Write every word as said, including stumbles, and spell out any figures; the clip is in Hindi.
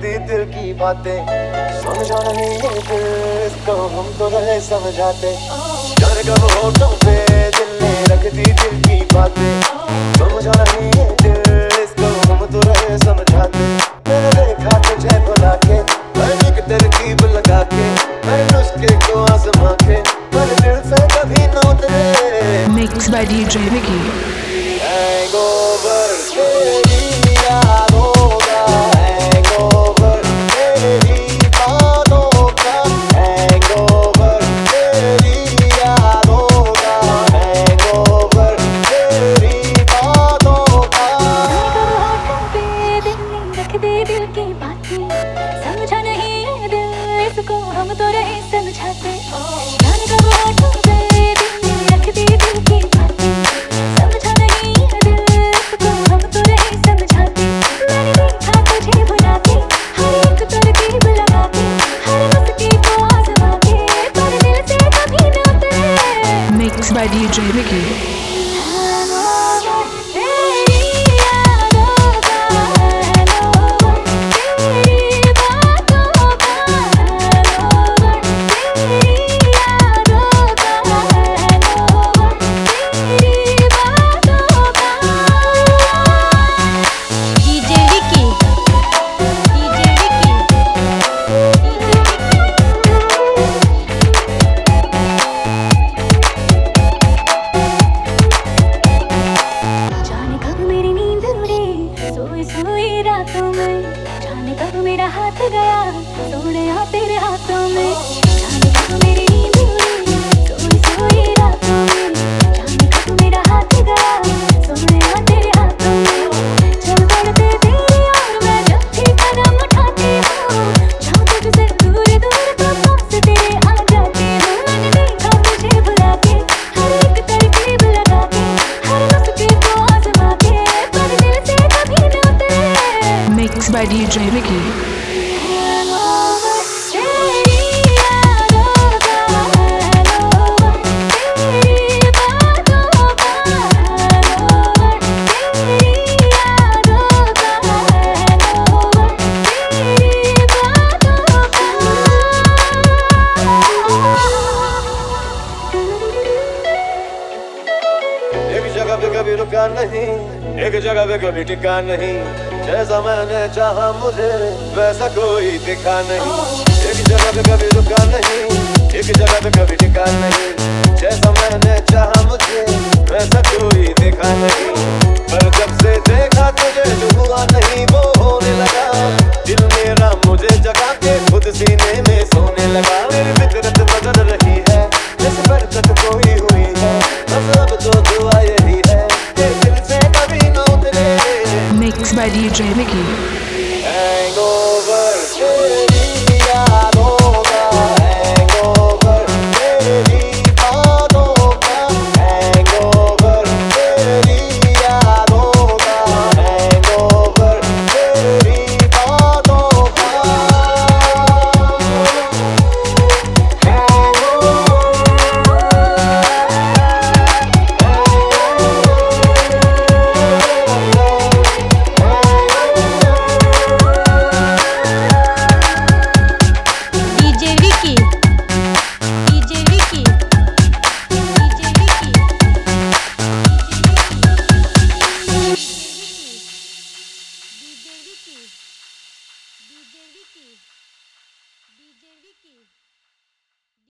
दी दिल की बातें, समझा नहीं ये दिल इसको हम तो रहे समझाते। जाने कब होठों पे दिल ने रख दी दिल की बातें, समझा नहीं ये दिल इसको हम तो रहे समझाते। मैंने देखा तुझे बुला के, मैंने एक तरकीब लगा के, मैंने नुस्खे को आजमा के, पर दिल से कभी न उतरे। Mixed by D J Vicky. Hangover तेरी यादों का, hangover तेरी बातों का, hangover तेरी यादों का, hangover तेरी बातों का। पे दिल ने रख दे दिल की बातें, समझा नहीं ये दिल इसको हम तो रहे समझाते। जाने कब होठों पे दिल ने रख दी दिल की बातें, समझा नहीं ये दिल इसको हम तो रहे समझाते। मैंने देखा तुझे बुला के, हर एक तरकीब लगा के, हर नुस्खे को आजमा के, पर दिल से कभी न उतरे। Mixed by D J Vicky. सोई रातों में जाने कब मेरा हाथ गया सोने आ तेरे हाथों में। जाने कब मेरी नींद उड़ी सोई सोई रातों में, जाने कब मेरा हाथ गया सोने आ तेरे हाथों में। चल बढ़ते तेरी और मैं जब भी कदम उठाती हूँ, जाऊँ तुझसे दूर दूर तो पास तेरे आ जाती हूँ। मैंने देखा तुझे बुला के, हर एक तरकीब लगा के, हर नुस्खे को आजमा के, पर दिल से कभी न उतरे। Mixed by D J Vicky. एक जगह पे कभी रुका नहीं, एक जगह पे कभी टिका नहीं, जैसा मैंने चाहा मुझे वैसा कोई दिखा नहीं। एक जगह पे कभी रुका नहीं, एक जगह पे कभी टिका नहीं, जैसा मैंने चाहा मुझे वैसा कोई दिखा नहीं। पर जब से देखा तुझे जो हुआ नहीं वो होने लगा, दिल मेरा मुझे जगा के खुद सीने में सोने लगा। मेरी फितरत बदल रही है, इस बरकत कोई हुई है, बस अब तो दुआ यही है कि दिल से कभी न उतरे। Mixed by D J Vicky. Hangover तेरी यादों का, hangover तेरी बातों का, hangover तेरी यादों का, hangover तेरी बातों का। D J Vicky, D J Vicky.